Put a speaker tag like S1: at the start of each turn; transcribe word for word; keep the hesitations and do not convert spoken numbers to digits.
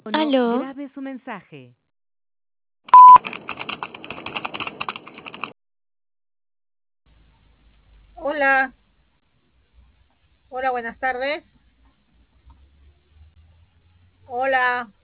S1: No
S2: Aló,
S1: grabe su mensaje.
S3: Hola, hola, buenas tardes. Hola.